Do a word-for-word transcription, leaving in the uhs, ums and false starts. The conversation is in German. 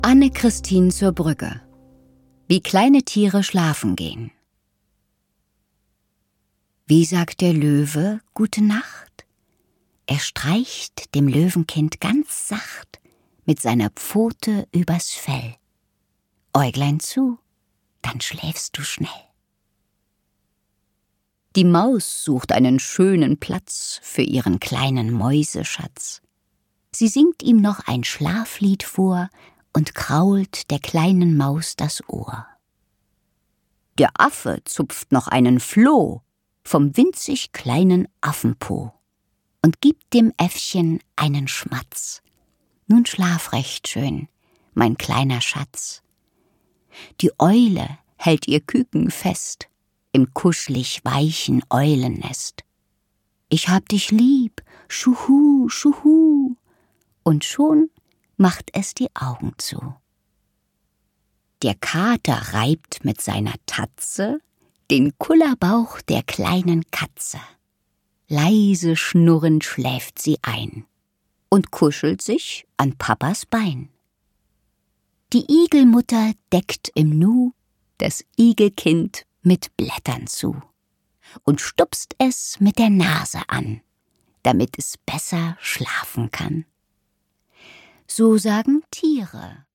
Anne-Christine zur Brücke. Wie kleine Tiere schlafen gehen. Wie sagt der Löwe Gute Nacht? Er streicht dem Löwenkind ganz sacht mit seiner Pfote übers Fell. Äuglein zu, dann schläfst du schnell. Die Maus sucht einen schönen Platz für ihren kleinen Mäuseschatz. Sie singt ihm noch ein Schlaflied vor und krault der kleinen Maus das Ohr. Der Affe zupft noch einen Floh vom winzig kleinen Affenpo und gibt dem Äffchen einen Schmatz. Nun schlaf recht schön, mein kleiner Schatz. Die Eule hält ihr Küken fest im kuschelig weichen Eulennest. Ich hab dich lieb, schuhu, schuhu, und schon macht es die Augen zu. Der Kater reibt mit seiner Tatze den Kullerbauch der kleinen Katze. Leise schnurrend schläft sie ein und kuschelt sich an Papas Bein. Die Igelmutter deckt im Nu das Igelkind mit Blättern zu und stupst es mit der Nase an, damit es besser schlafen kann. So sagen Tiere.